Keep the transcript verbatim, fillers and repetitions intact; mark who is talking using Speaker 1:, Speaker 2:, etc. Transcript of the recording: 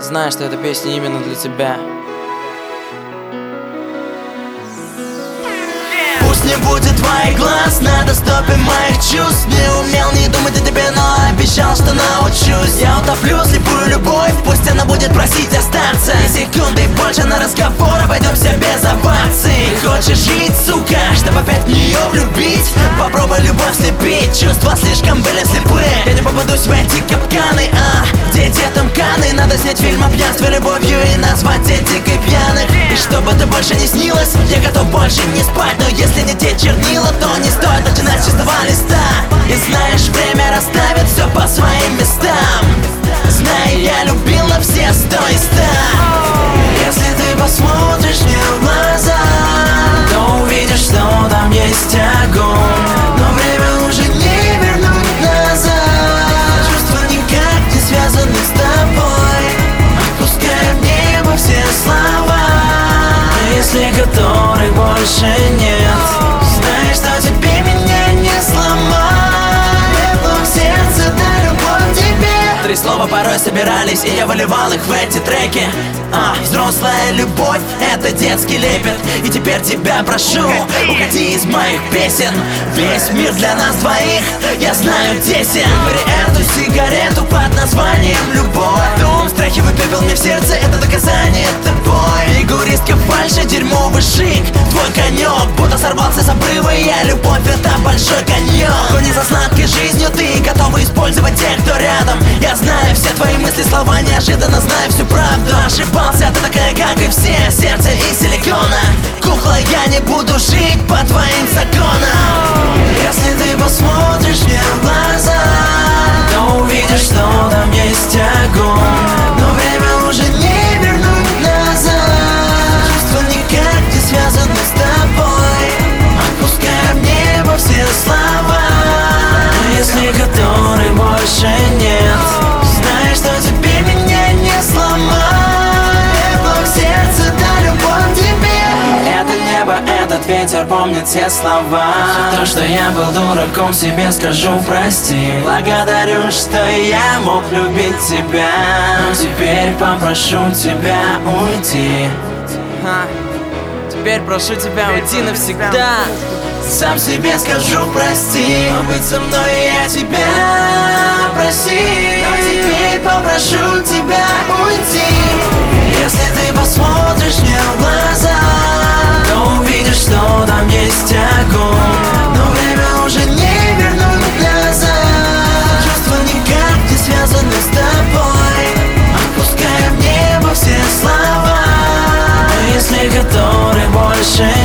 Speaker 1: знай, что эта песня именно для тебя.
Speaker 2: Пусть не будет твоих глаз на доступе моих чувств. Не умел не думать о тебе, но обещал, что научусь. Я утоплю слепую любовь, пусть она будет просить остаться. И секунды больше на разговор, обойдемся без оваций. Хочешь жить, сука, чтобы опять в нее влюбить? Попробуй любовь слепить, чувства слишком были слепые. Я не попадусь в эти капканы, а где детям каны? Надо снять фильм о пьянстве любовью и назвать этикой пьяных. И чтобы ты больше не снилась, я готов больше не спать. Но если не те чернила, то не стоит начинать с чистого листа. И знаешь, время расставит все по своим местам. Знай, я любил на все сто и ста. Если ты посмотришь мне в глаза,
Speaker 1: то увидишь, что там есть огонь.
Speaker 2: но время уже не вернуть назад. Чувства никак не связаны с тобой. Отпускай в небо все слова,
Speaker 1: Если которых больше нет,
Speaker 2: знаешь, что теперь меня не сломать. Тепло в сердце, да любовь к тебе. Три слова порой собирались, и я выливал их в эти треки. А, взрослая любовь — это детский лепет. И теперь тебя прошу, уходи из моих песен. Весь мир для нас двоих, я знаю, тесен. Бери эту сигарету под названием любовь. Дом, стряхивай пепел мне в сердце, это доказание тобой. Фигуристка фальши, дерьмовый шик, твой конек будто сорвался с обрыва, и я любовь — это большой конек. Гони за сладкой жизнью, ты готова использовать тех, кто рядом. Я знаю все твои мысли, слова, неожиданно знаю всю правду. Ошибался, ты такая, как и все, сердце из силикона. Кукла, я не буду жить по твоим законам. Если ты посмотришь мне в глаза,
Speaker 1: то увидишь, что там есть огонь.
Speaker 2: но время уже не вернуть назад. Чувства никак не связаны с тобой. Отпускай в небо все слова,
Speaker 1: Если которых больше нет,
Speaker 2: знаешь, что теперь меня не сломать. Тепло в сердце, да любовь к тебе.
Speaker 1: это небо, этот ветер помнит все слова. За то, что я был дураком, себе скажу прости. Благодарю, что я мог любить тебя. Но теперь попрошу тебя уйти. Ха. Теперь прошу тебя уйти навсегда.
Speaker 2: Сам себе скажу прости, но быть со мной я тебя проси. Но теперь попрошу тебя уйти. Если ты посмотришь мне в глаза,
Speaker 1: то увидишь, что там есть огонь.
Speaker 2: но время уже не вернуть назад. Чувства никак не связаны с тобой. Отпускай в небо все слова,
Speaker 1: Если которых больше